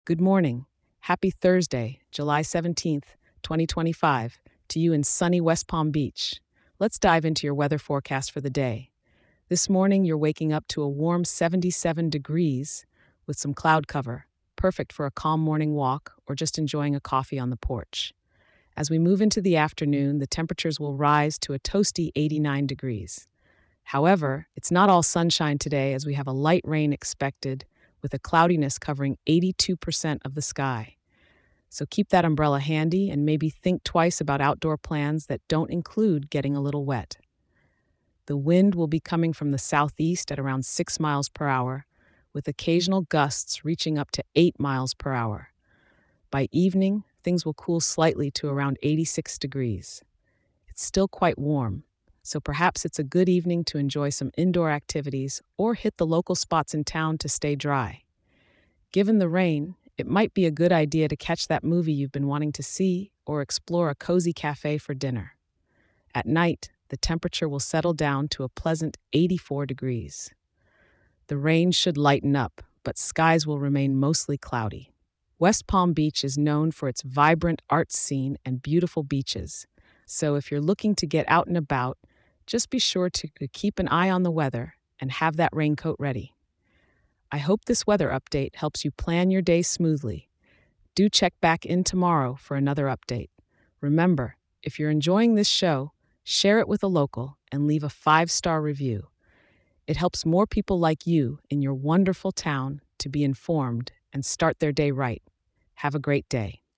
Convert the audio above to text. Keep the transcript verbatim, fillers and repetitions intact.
Good morning. Happy Thursday, July seventeenth, twenty twenty-five, to you in sunny West Palm Beach. Let's dive into your weather forecast for the day. This morning, you're waking up to a warm seventy-seven degrees with some cloud cover, perfect for a calm morning walk or just enjoying a coffee on the porch. As we move into the afternoon, the temperatures will rise to a toasty eighty-nine degrees. However, it's not all sunshine today as we have a light rain expected with a cloudiness covering eighty-two percent of the sky. So keep that umbrella handy and maybe think twice about outdoor plans that don't include getting a little wet. The wind will be coming from the southeast at around six miles per hour, with occasional gusts reaching up to eight miles per hour. By evening, things will cool slightly to around eighty-six degrees. It's still quite warm, so perhaps it's a good evening to enjoy some indoor activities or hit the local spots in town to stay dry. Given the rain, it might be a good idea to catch that movie you've been wanting to see or explore a cozy cafe for dinner. At night, the temperature will settle down to a pleasant eighty-four degrees. The rain should lighten up, but skies will remain mostly cloudy. West Palm Beach is known for its vibrant art scene and beautiful beaches, so if you're looking to get out and about, just be sure to keep an eye on the weather and have that raincoat ready. I hope this weather update helps you plan your day smoothly. Do check back in tomorrow for another update. Remember, if you're enjoying this show, share it with a local and leave a five-star review. It helps more people like you in your wonderful town to be informed and start their day right. Have a great day.